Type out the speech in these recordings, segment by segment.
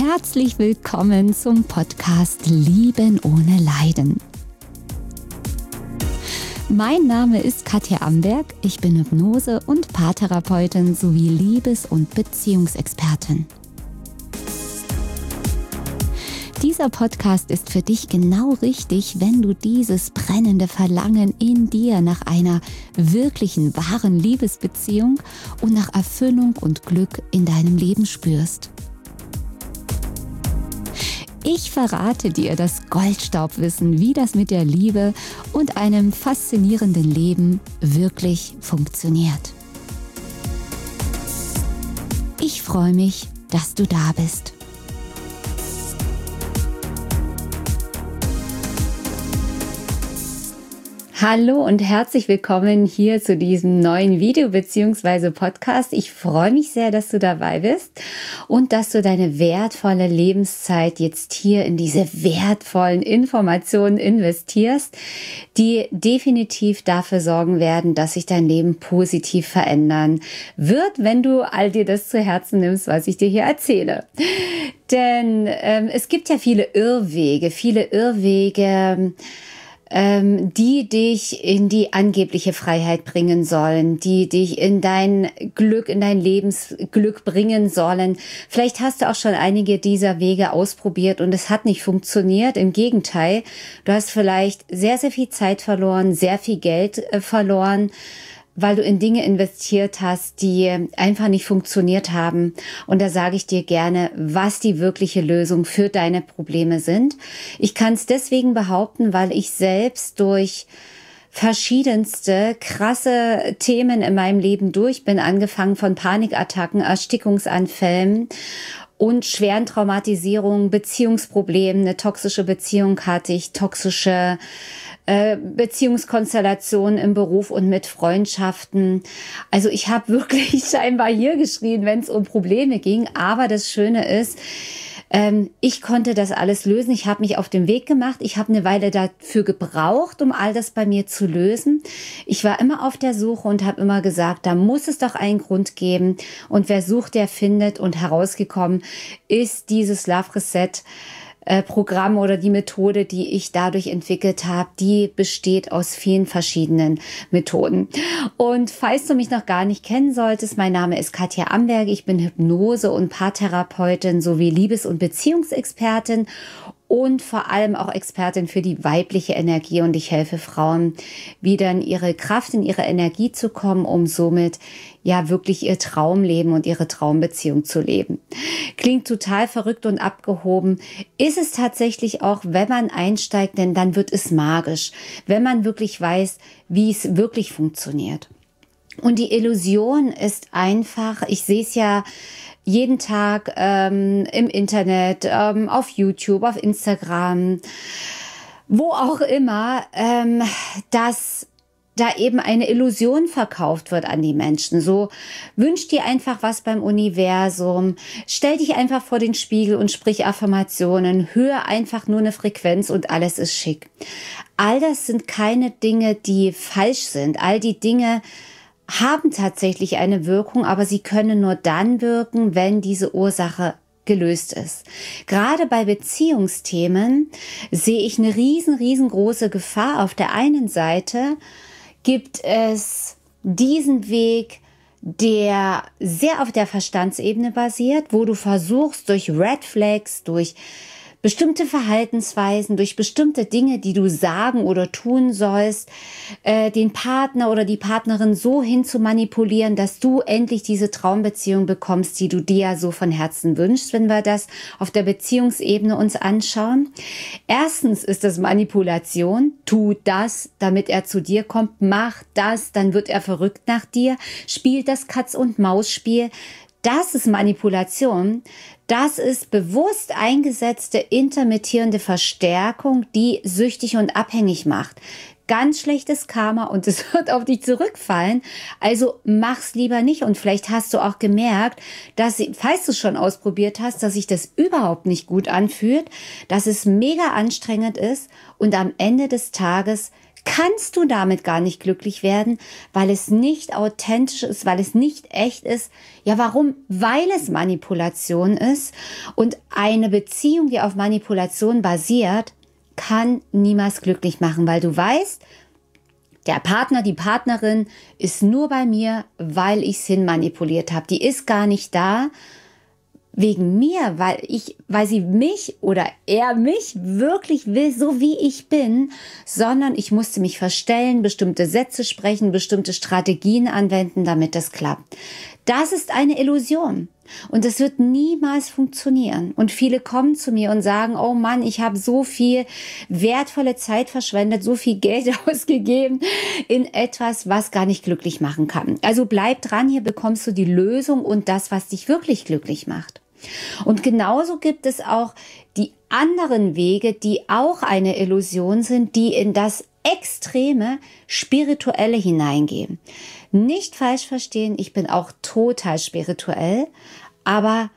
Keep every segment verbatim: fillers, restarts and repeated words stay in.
herzlich willkommen zum Podcast Lieben ohne Leiden. Mein Name ist Katja Amberg, ich bin Hypnose- und Paartherapeutin sowie Liebes- und Beziehungsexpertin. Dieser Podcast ist für dich genau richtig, wenn du dieses brennende Verlangen in dir nach einer wirklichen, wahren Liebesbeziehung und nach Erfüllung und Glück in deinem Leben spürst. Ich verrate dir das Goldstaubwissen, wie das mit der Liebe und einem faszinierenden Leben wirklich funktioniert. Ich freue mich, dass du da bist. Hallo und herzlich willkommen hier zu diesem neuen Video bzw. Podcast. Ich freue mich sehr, dass du dabei bist und dass du deine wertvolle Lebenszeit jetzt hier in diese wertvollen Informationen investierst, die definitiv dafür sorgen werden, dass sich dein Leben positiv verändern wird, wenn du all dir das zu Herzen nimmst, was ich dir hier erzähle. Denn ähm, es gibt ja viele Irrwege, viele Irrwege, Ähm, die dich in die angebliche Freiheit bringen sollen, die dich in dein Glück, in dein Lebensglück bringen sollen. Vielleicht hast du auch schon einige dieser Wege ausprobiert und es hat nicht funktioniert. Im Gegenteil, du hast vielleicht sehr, sehr viel Zeit verloren, sehr viel Geld äh, verloren, weil du in Dinge investiert hast, die einfach nicht funktioniert haben. Und da sage ich dir gerne, was die wirkliche Lösung für deine Probleme sind. Ich kann es deswegen behaupten, weil ich selbst durch verschiedenste krasse Themen in meinem Leben durch bin, angefangen von Panikattacken, Erstickungsanfällen und schweren Traumatisierungen, Beziehungsproblemen. Eine toxische Beziehung hatte ich, toxische Beziehungskonstellationen im Beruf und mit Freundschaften. Also ich habe wirklich scheinbar hier geschrien, wenn es um Probleme ging. Aber das Schöne ist, ähm, ich konnte das alles lösen. Ich habe mich auf den Weg gemacht. Ich habe eine Weile dafür gebraucht, um all das bei mir zu lösen. Ich war immer auf der Suche und habe immer gesagt, da muss es doch einen Grund geben. Und wer sucht, der findet. Und herausgekommen ist dieses Love Reset Programm oder die Methode, die ich dadurch entwickelt habe, die besteht aus vielen verschiedenen Methoden. Und falls du mich noch gar nicht kennen solltest, mein Name ist Katja Amberg, ich bin Hypnose- und Paartherapeutin sowie Liebes- und Beziehungsexpertin und vor allem auch Expertin für die weibliche Energie, und ich helfe Frauen, wieder in ihre Kraft, in ihre Energie zu kommen, um somit ja wirklich ihr Traumleben und ihre Traumbeziehung zu leben. Klingt total verrückt und abgehoben, ist es tatsächlich auch, wenn man einsteigt, denn dann wird es magisch, wenn man wirklich weiß, wie es wirklich funktioniert. Und die Illusion ist einfach, ich sehe es ja jeden Tag ähm, im Internet, ähm, auf YouTube, auf Instagram, wo auch immer, ähm, dass da eben eine Illusion verkauft wird an die Menschen. So, wünsch dir einfach was beim Universum, stell dich einfach vor den Spiegel und sprich Affirmationen, hör einfach nur eine Frequenz und alles ist schick. All das sind keine Dinge, die falsch sind. All die Dinge haben tatsächlich eine Wirkung, aber sie können nur dann wirken, wenn diese Ursache gelöst ist. Gerade bei Beziehungsthemen sehe ich eine riesen, riesengroße Gefahr. Auf der einen Seite gibt es diesen Weg, der sehr auf der Verstandsebene basiert, wo du versuchst, durch Red Flags, durch bestimmte Verhaltensweisen, durch bestimmte Dinge, die du sagen oder tun sollst, äh, den Partner oder die Partnerin so hin zu manipulieren, dass du endlich diese Traumbeziehung bekommst, die du dir ja so von Herzen wünschst, wenn wir das auf der Beziehungsebene uns anschauen. Erstens ist das Manipulation. Tu das, damit er zu dir kommt. Mach das, dann wird er verrückt nach dir. Spiel das Katz-und-Maus-Spiel. Das ist Manipulation. Das ist bewusst eingesetzte intermittierende Verstärkung, die süchtig und abhängig macht. Ganz schlechtes Karma und es wird auf dich zurückfallen. Also mach's lieber nicht. Und vielleicht hast du auch gemerkt, dass, falls du es schon ausprobiert hast, dass sich das überhaupt nicht gut anfühlt, dass es mega anstrengend ist und am Ende des Tages kannst du damit gar nicht glücklich werden, weil es nicht authentisch ist, weil es nicht echt ist. Ja, warum? Weil es Manipulation ist. Und eine Beziehung, die auf Manipulation basiert, kann niemals glücklich machen, weil du weißt, der Partner, die Partnerin ist nur bei mir, weil ich es hinmanipuliert habe. Die ist gar nicht da wegen mir, weil ich, weil sie mich oder er mich wirklich will, so wie ich bin, sondern ich musste mich verstellen, bestimmte Sätze sprechen, bestimmte Strategien anwenden, damit das klappt. Das ist eine Illusion. Und das wird niemals funktionieren. Und viele kommen zu mir und sagen, oh Mann, ich habe so viel wertvolle Zeit verschwendet, so viel Geld ausgegeben in etwas, was gar nicht glücklich machen kann. Also bleib dran, hier bekommst du die Lösung und das, was dich wirklich glücklich macht. Und genauso gibt es auch die anderen Wege, die auch eine Illusion sind, die in das extreme Spirituelle hineingehen. Nicht falsch verstehen, ich bin auch total spirituell, aber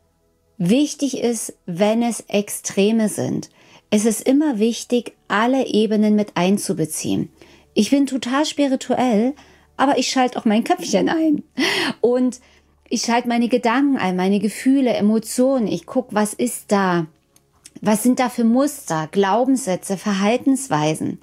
wichtig ist, wenn es Extreme sind, es ist immer wichtig, alle Ebenen mit einzubeziehen. Ich bin total spirituell, aber ich schalte auch mein Köpfchen ein und ich schalte meine Gedanken ein, meine Gefühle, Emotionen. Ich gucke, was ist da? Was sind da für Muster, Glaubenssätze, Verhaltensweisen?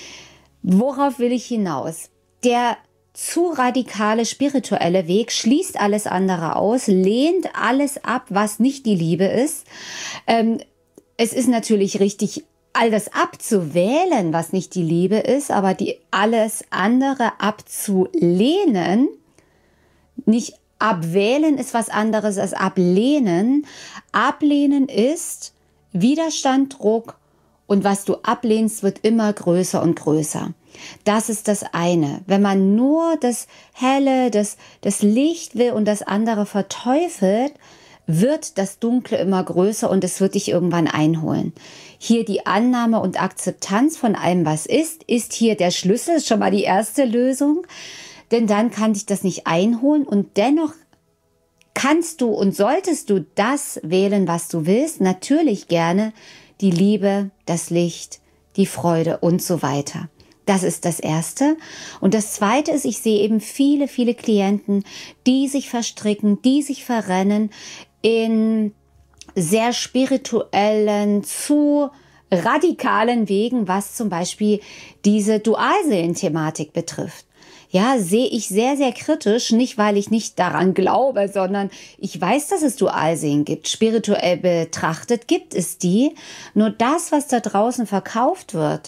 Worauf will ich hinaus? Der zu radikale spirituelle Weg schließt alles andere aus, lehnt alles ab, was nicht die Liebe ist. Ähm, es ist natürlich richtig, all das abzuwählen, was nicht die Liebe ist, aber die alles andere abzulehnen, nicht abwählen ist was anderes als ablehnen. Ablehnen ist Widerstand, Druck und was du ablehnst, wird immer größer und größer. Das ist das eine. Wenn man nur das Helle, das, das Licht will und das andere verteufelt, wird das Dunkle immer größer und es wird dich irgendwann einholen. Hier die Annahme und Akzeptanz von allem, was ist, ist hier der Schlüssel, ist schon mal die erste Lösung. Denn dann kann dich das nicht einholen und dennoch kannst du und solltest du das wählen, was du willst. Natürlich gerne die Liebe, das Licht, die Freude und so weiter. Das ist das Erste. Und das Zweite ist, ich sehe eben viele, viele Klienten, die sich verstricken, die sich verrennen in sehr spirituellen, zu radikalen Wegen, was zum Beispiel diese Dualseelen-Thematik betrifft. Ja, sehe ich sehr, sehr kritisch, nicht weil ich nicht daran glaube, sondern ich weiß, dass es Dualseelen gibt. Spirituell betrachtet gibt es die. Nur das, was da draußen verkauft wird,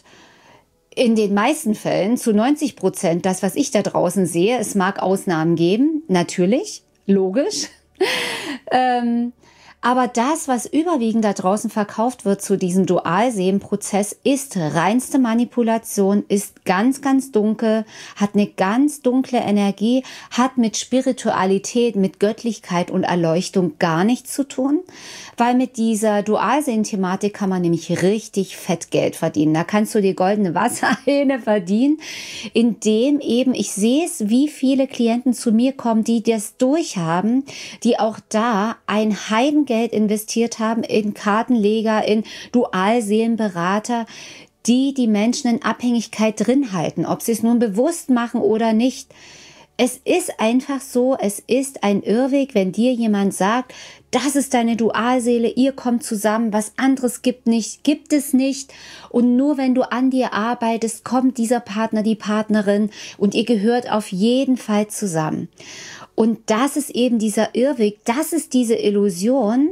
in den meisten Fällen, zu neunzig Prozent, das, was ich da draußen sehe, es mag Ausnahmen geben, natürlich, logisch. ähm, Aber das, was überwiegend da draußen verkauft wird zu diesem Dualseelenprozess, ist reinste Manipulation, ist ganz, ganz dunkel, hat eine ganz dunkle Energie, hat mit Spiritualität, mit Göttlichkeit und Erleuchtung gar nichts zu tun, weil mit dieser Dualseelen-Thematik kann man nämlich richtig fett Geld verdienen. Da kannst du die goldene Wasserhähne verdienen, indem eben, ich sehe es, wie viele Klienten zu mir kommen, die das durchhaben, die auch da ein Heidengeld investiert haben in Kartenleger, in Dualseelenberater, die die Menschen in Abhängigkeit drin halten, ob sie es nun bewusst machen oder nicht. Es ist einfach so, es ist ein Irrweg, wenn dir jemand sagt, das ist deine Dualseele, ihr kommt zusammen, was anderes gibt nicht, gibt es nicht. Und nur wenn du an dir arbeitest, kommt dieser Partner, die Partnerin und ihr gehört auf jeden Fall zusammen. Und das ist eben dieser Irrweg, das ist diese Illusion,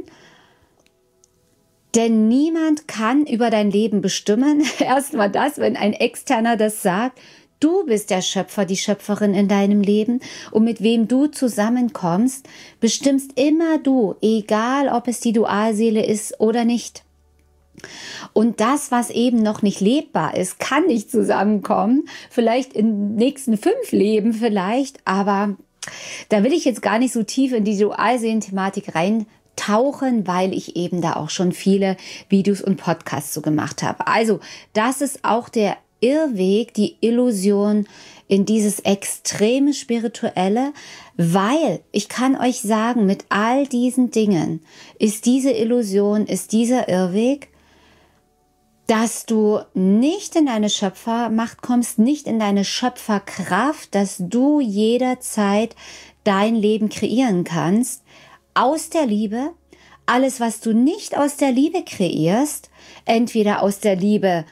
denn niemand kann über dein Leben bestimmen. Erstmal das, wenn ein Externer das sagt, du bist der Schöpfer, die Schöpferin in deinem Leben und mit wem du zusammenkommst, bestimmst immer du, egal ob es die Dualseele ist oder nicht. Und das, was eben noch nicht lebbar ist, kann nicht zusammenkommen, vielleicht in den nächsten fünf Leben vielleicht, aber da will ich jetzt gar nicht so tief in die Dualseelen-Thematik reintauchen, weil ich eben da auch schon viele Videos und Podcasts so gemacht habe. Also das ist auch der Irrweg, die Illusion in dieses extreme Spirituelle, weil ich kann euch sagen, mit all diesen Dingen ist diese Illusion, ist dieser Irrweg dass du nicht in deine Schöpfermacht kommst, nicht in deine Schöpferkraft, dass du jederzeit dein Leben kreieren kannst, aus der Liebe. Alles, was du nicht aus der Liebe kreierst, entweder aus der Liebe,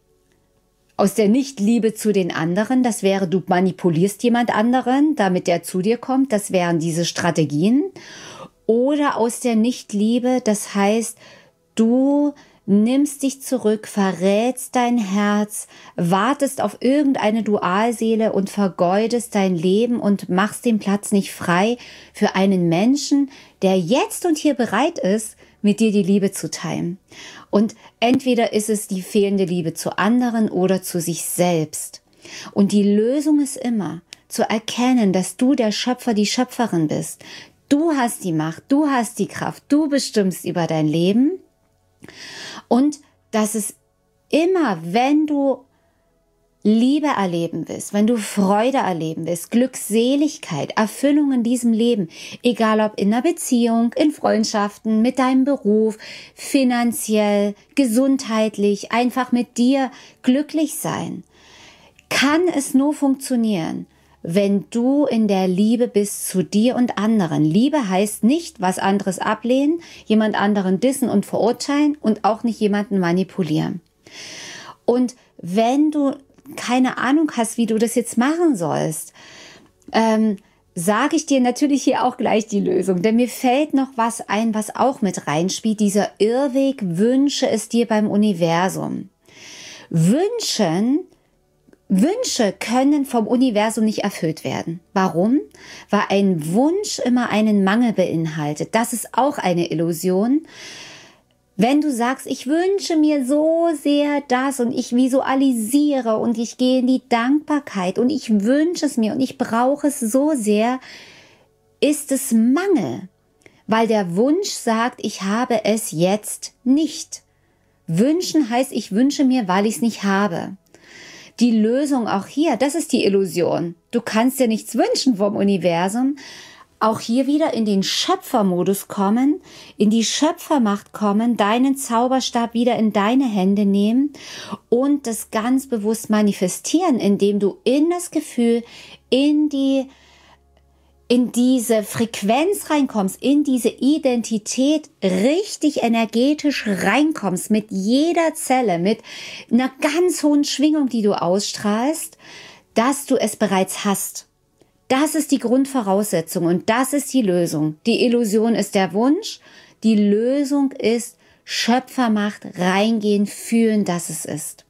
aus der Nicht-Liebe zu den anderen, das wäre, du manipulierst jemand anderen, damit der zu dir kommt, das wären diese Strategien, oder aus der Nicht-Liebe, das heißt, du nimmst dich zurück, verrätst dein Herz, wartest auf irgendeine Dualseele und vergeudest dein Leben und machst den Platz nicht frei für einen Menschen, der jetzt und hier bereit ist, mit dir die Liebe zu teilen. Und entweder ist es die fehlende Liebe zu anderen oder zu sich selbst. Und die Lösung ist immer, zu erkennen, dass du der Schöpfer, die Schöpferin bist. Du hast die Macht, du hast die Kraft, du bestimmst über dein Leben. Und dass es immer, wenn du Liebe erleben willst, wenn du Freude erleben willst, Glückseligkeit, Erfüllung in diesem Leben, egal ob in einer Beziehung, in Freundschaften, mit deinem Beruf, finanziell, gesundheitlich, einfach mit dir glücklich sein, kann es nur funktionieren, wenn du in der Liebe bist zu dir und anderen. Liebe heißt nicht, was anderes ablehnen, jemand anderen dissen und verurteilen und auch nicht jemanden manipulieren. Und wenn du keine Ahnung hast, wie du das jetzt machen sollst, ähm, sage ich dir natürlich hier auch gleich die Lösung. Denn mir fällt noch was ein, was auch mit reinspielt. Dieser Irrweg, wünsche es dir beim Universum. Wünschen Wünsche können vom Universum nicht erfüllt werden. Warum? Weil ein Wunsch immer einen Mangel beinhaltet. Das ist auch eine Illusion. Wenn du sagst, ich wünsche mir so sehr das und ich visualisiere und ich gehe in die Dankbarkeit und ich wünsche es mir und ich brauche es so sehr, ist es Mangel. Weil der Wunsch sagt, ich habe es jetzt nicht. Wünschen heißt, ich wünsche mir, weil ich es nicht habe. Die Lösung auch hier, das ist die Illusion. Du kannst dir nichts wünschen vom Universum. Auch hier wieder in den Schöpfermodus kommen, in die Schöpfermacht kommen, deinen Zauberstab wieder in deine Hände nehmen und das ganz bewusst manifestieren, indem du in das Gefühl, in die in diese Frequenz reinkommst, in diese Identität richtig energetisch reinkommst, mit jeder Zelle, mit einer ganz hohen Schwingung, die du ausstrahlst, dass du es bereits hast. Das ist die Grundvoraussetzung und das ist die Lösung. Die Illusion ist der Wunsch, die Lösung ist Schöpfermacht, reingehen, fühlen, dass es ist.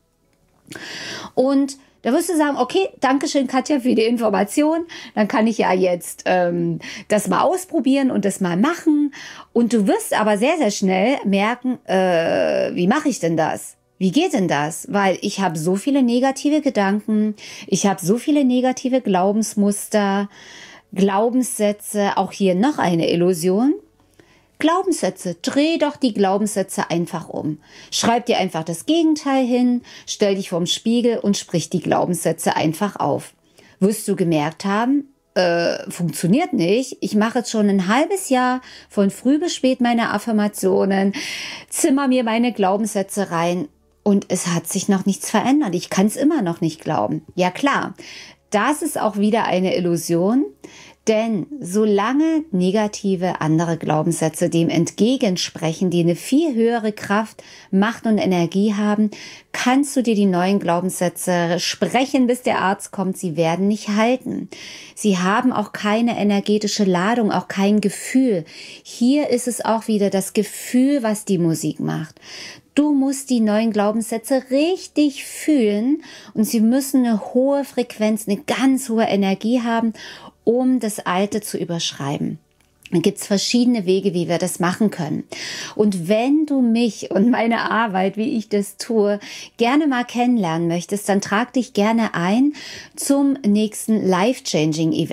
Und da wirst du sagen, okay, Dankeschön, Katja, für die Information. Dann kann ich ja jetzt ähm, das mal ausprobieren und das mal machen. Und du wirst aber sehr, sehr schnell merken, äh, wie mache ich denn das? Wie geht denn das? Weil ich habe so viele negative Gedanken, ich habe so viele negative Glaubensmuster, Glaubenssätze, auch hier noch eine Illusion. Glaubenssätze, dreh doch die Glaubenssätze einfach um. Schreib dir einfach das Gegenteil hin, stell dich vorm Spiegel und sprich die Glaubenssätze einfach auf. Wirst du gemerkt haben, äh, funktioniert nicht. Ich mache jetzt schon ein halbes Jahr von früh bis spät meine Affirmationen, zimmer mir meine Glaubenssätze rein und es hat sich noch nichts verändert. Ich kann es immer noch nicht glauben. Ja klar, das ist auch wieder eine Illusion. Denn solange negative andere Glaubenssätze dem entgegensprechen, die eine viel höhere Kraft, Macht und Energie haben, kannst du dir die neuen Glaubenssätze sprechen, bis der Arzt kommt. Sie werden nicht halten. Sie haben auch keine energetische Ladung, auch kein Gefühl. Hier ist es auch wieder das Gefühl, was die Musik macht. Du musst die neuen Glaubenssätze richtig fühlen und sie müssen eine hohe Frequenz, eine ganz hohe Energie haben, um das Alte zu überschreiben. Dann gibt es verschiedene Wege, wie wir das machen können. Und wenn du mich und meine Arbeit, wie ich das tue, gerne mal kennenlernen möchtest, dann trag dich gerne ein zum nächsten Life-Changing-Event.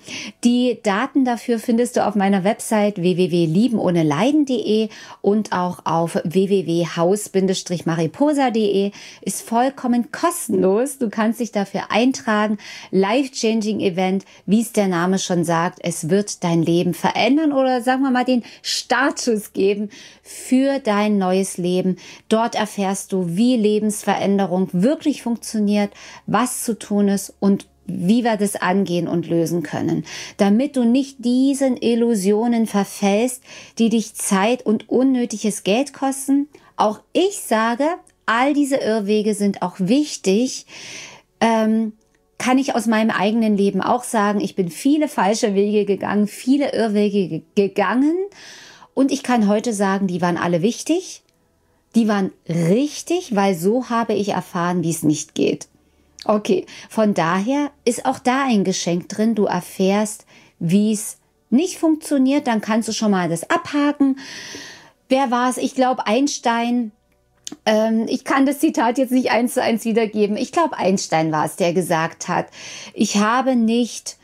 Die Daten dafür findest du auf meiner Website w w w punkt lieben ohne leiden punkt de und auch auf w w w punkt haus mariposa punkt de. Ist vollkommen kostenlos. Du kannst dich dafür eintragen. Life-Changing Event, wie es der Name schon sagt. Es wird dein Leben verändern oder sagen wir mal den Startschuss geben für dein neues Leben. Dort erfährst du, wie Lebensveränderung wirklich funktioniert, was zu tun ist und wie wir das angehen und lösen können, damit du nicht diesen Illusionen verfällst, die dich Zeit und unnötiges Geld kosten. Auch ich sage, all diese Irrwege sind auch wichtig, ähm, kann ich aus meinem eigenen Leben auch sagen. Ich bin viele falsche Wege gegangen, viele Irrwege ge- gegangen und ich kann heute sagen, die waren alle wichtig, die waren richtig, weil so habe ich erfahren, wie es nicht geht. Okay, von daher ist auch da ein Geschenk drin. Du erfährst, wie es nicht funktioniert, dann kannst du schon mal das abhaken. Wer war es? Ich glaube Einstein. Ähm, ich kann das Zitat jetzt nicht eins zu eins wiedergeben. Ich glaube Einstein war es, der gesagt hat, ich habe nicht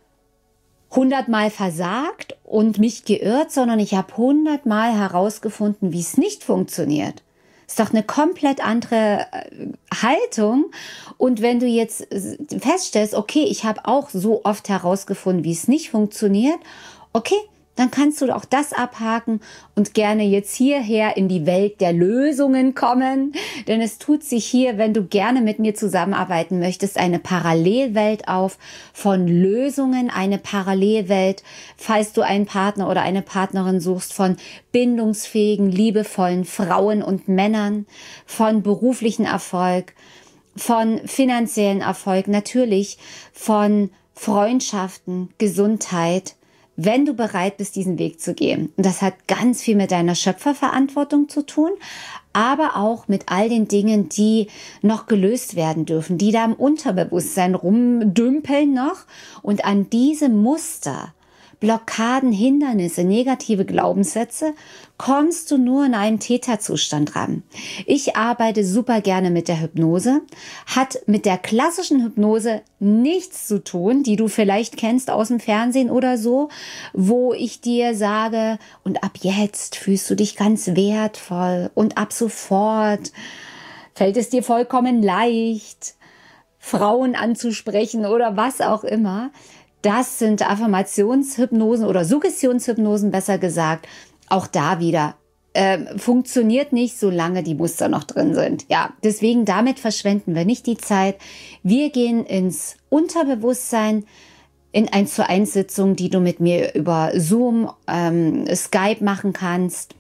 hundertmal versagt und mich geirrt, sondern ich habe hundertmal herausgefunden, wie es nicht funktioniert. Ist doch eine komplett andere Haltung. Und wenn du jetzt feststellst, okay, ich habe auch so oft herausgefunden, wie es nicht funktioniert, okay, dann kannst du auch das abhaken und gerne jetzt hierher in die Welt der Lösungen kommen. Denn es tut sich hier, wenn du gerne mit mir zusammenarbeiten möchtest, eine Parallelwelt auf von Lösungen, eine Parallelwelt, falls du einen Partner oder eine Partnerin suchst, von bindungsfähigen, liebevollen Frauen und Männern, von beruflichen Erfolg, von finanziellen Erfolg, natürlich von Freundschaften, Gesundheit, wenn du bereit bist, diesen Weg zu gehen. Und das hat ganz viel mit deiner Schöpferverantwortung zu tun, aber auch mit all den Dingen, die noch gelöst werden dürfen, die da im Unterbewusstsein rumdümpeln noch. Und an diese Muster, Blockaden, Hindernisse, negative Glaubenssätze kommst du nur in einem Theta-Zustand ran. Ich arbeite super gerne mit der Hypnose, hat mit der klassischen Hypnose nichts zu tun, die du vielleicht kennst aus dem Fernsehen oder so, wo ich dir sage, und ab jetzt fühlst du dich ganz wertvoll und ab sofort fällt es dir vollkommen leicht, Frauen anzusprechen oder was auch immer. Das sind Affirmationshypnosen oder Suggestionshypnosen, besser gesagt. Auch da wieder äh, funktioniert nicht, solange die Muster noch drin sind. Ja, deswegen damit verschwenden wir nicht die Zeit. Wir gehen ins Unterbewusstsein, in eins zu eins Sitzung, die du mit mir über Zoom, ähm, Skype machen kannst.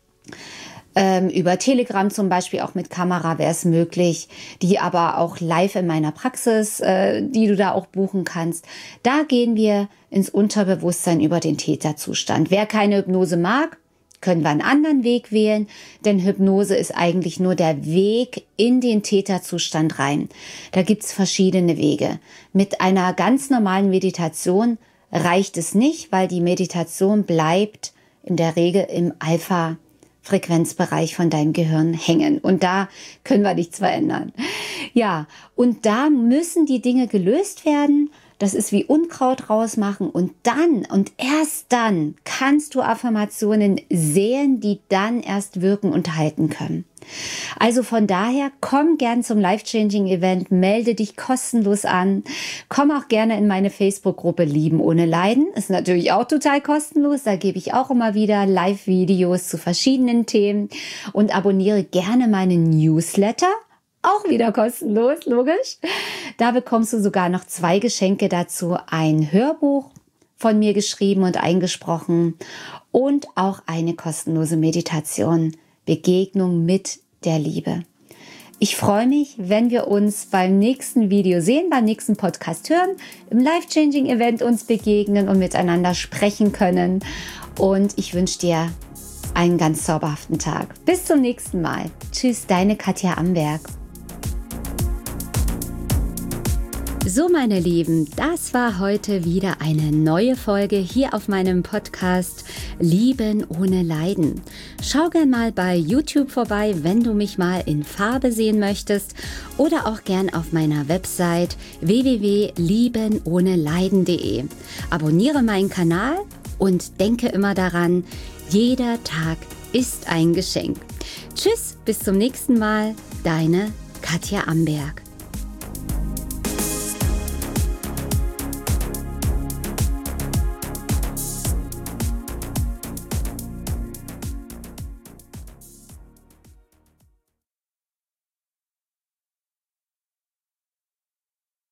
Ähm, über Telegram zum Beispiel, auch mit Kamera wäre es möglich, die aber auch live in meiner Praxis, äh, die du da auch buchen kannst. Da gehen wir ins Unterbewusstsein über den Theta-Zustand. Wer keine Hypnose mag, können wir einen anderen Weg wählen, denn Hypnose ist eigentlich nur der Weg in den Theta-Zustand rein. Da gibt's verschiedene Wege. Mit einer ganz normalen Meditation reicht es nicht, weil die Meditation bleibt in der Regel im Alpha Frequenzbereich von deinem Gehirn hängen. Und da können wir nichts verändern. Ja, und da müssen die Dinge gelöst werden. Das ist wie Unkraut rausmachen. Und dann und erst dann kannst du Affirmationen sehen, die dann erst wirken und halten können. Also von daher, komm gern zum Life-Changing Event, melde dich kostenlos an. Komm auch gerne in meine Facebook-Gruppe Lieben ohne Leiden. Ist natürlich auch total kostenlos. Da gebe ich auch immer wieder Live-Videos zu verschiedenen Themen und abonniere gerne meinen Newsletter. Auch wieder kostenlos, logisch. Da bekommst du sogar noch zwei Geschenke dazu. Ein Hörbuch von mir geschrieben und eingesprochen und auch eine kostenlose Meditation. Begegnung mit der Liebe. Ich freue mich, wenn wir uns beim nächsten Video sehen, beim nächsten Podcast hören, im Life-Changing Event uns begegnen und miteinander sprechen können. Und ich wünsche dir einen ganz zauberhaften Tag. Bis zum nächsten Mal. Tschüss, deine Katja Amberg. So, meine Lieben, das war heute wieder eine neue Folge hier auf meinem Podcast Lieben ohne Leiden. Schau gern mal bei YouTube vorbei, wenn du mich mal in Farbe sehen möchtest, oder auch gern auf meiner Website w w w punkt lieben ohne leiden punkt de. Abonniere meinen Kanal und denke immer daran, jeder Tag ist ein Geschenk. Tschüss, bis zum nächsten Mal, deine Katja Amberg.